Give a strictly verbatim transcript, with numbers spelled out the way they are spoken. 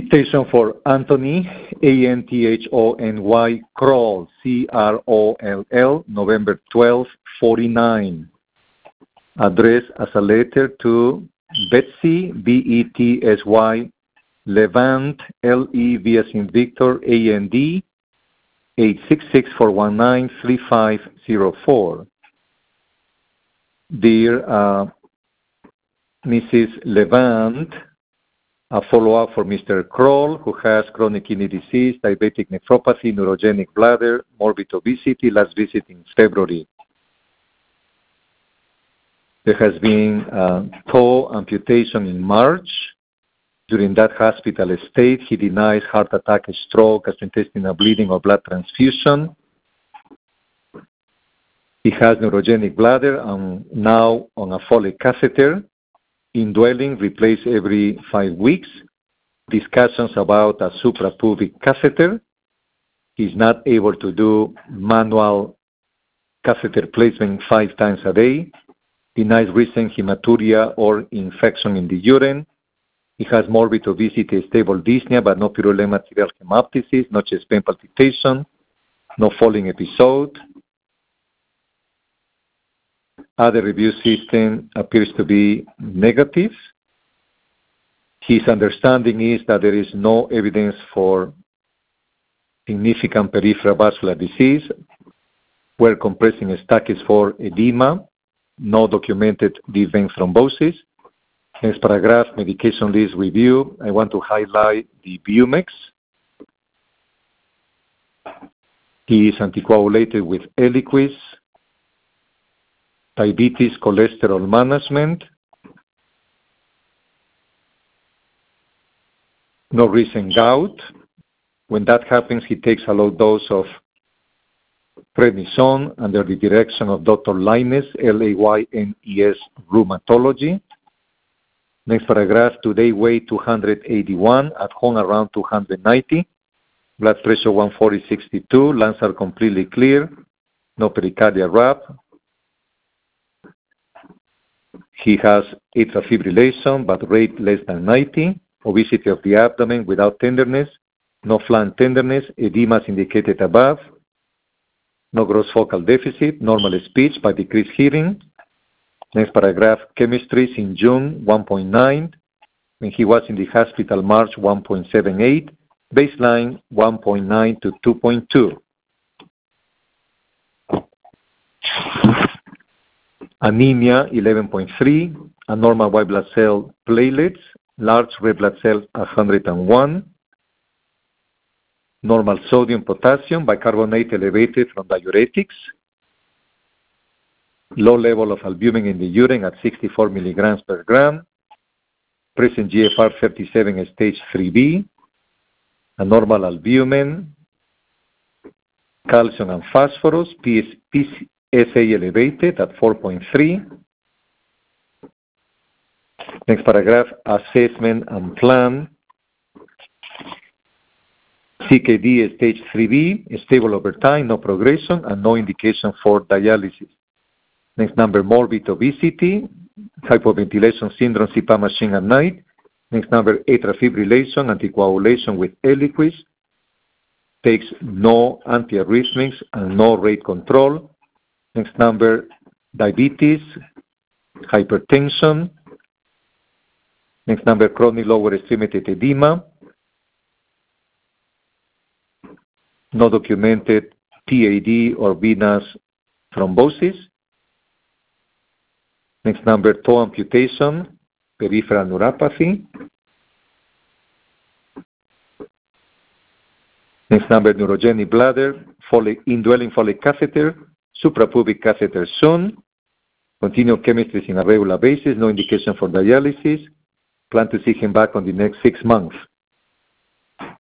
Amputation for Anthony, A N T H O N Y, Kroll, C R O L L, November twelfth, forty-nine. Address as a letter to Betsy, B E T S Y, Levant, L E V as in Victor, A N D, eight six six, four one nine, three five zero four. Dear uh, Missus Levant, a follow-up for Mister Kroll, who has chronic kidney disease, diabetic nephropathy, neurogenic bladder, morbid obesity, last visit in February. There has been uh, toe amputation in March. During that hospital stay, he denies heart attack, stroke, gastrointestinal bleeding, or blood transfusion. He has neurogenic bladder and now on a Foley catheter. Indwelling replaced every five weeks. Discussions about a suprapubic catheter. He's not able to do manual catheter placement five times a day. Denies recent hematuria or infection in the urine. He has morbid obesity, stable dyspnea, but no purulent material hemoptysis, no chest pain palpitation, no falling episode. Other review system appears to be negative. His understanding is that there is no evidence for significant peripheral vascular disease, where compressing stack is for edema, no documented deep vein thrombosis. Next paragraph, medication list review. I want to highlight the Bumex. He is anticoagulated with Eliquis. Diabetes, cholesterol management, no recent gout. When that happens, he takes a low dose of prednisone under the direction of Doctor Laynez, L A Y N E S, rheumatology. Next paragraph, today weight two hundred eighty-one, at home around two hundred ninety, blood pressure one forty sixty-two, lungs are completely clear, no pericardial rap. He has atrial fibrillation, but rate less than ninety, obesity of the abdomen without tenderness, no flank tenderness, edema is indicated above, no gross focal deficit, normal speech but decreased hearing. Next paragraph, chemistries in June one point nine, when he was in the hospital March one point seven eight, baseline one point nine to two point two. Anemia eleven point three, abnormal white blood cell platelets, large red blood cells one hundred one, normal sodium, potassium, bicarbonate elevated from diuretics, low level of albumin in the urine at sixty-four milligrams per gram, present G F R thirty-seven stage three B, abnormal albumin, calcium and phosphorus, P S A elevated at four point three. Next paragraph, assessment and plan. C K D stage three B, stable over time, no progression, and no indication for dialysis. Next number, morbid obesity, hypoventilation syndrome, C PAP machine at night. Next number, atrial fibrillation, anticoagulation with Eliquis. Takes no antiarrhythmics and no rate control. Next number, diabetes, hypertension. Next number, chronic lower extremity edema. No documented P A D or venous thrombosis. Next number, toe amputation, peripheral neuropathy. Next number, neurogenic bladder, Foley, indwelling Foley catheter, suprapubic catheter soon. Continue chemistries in a regular basis, no indication for dialysis. Plan to see him back on the next six months.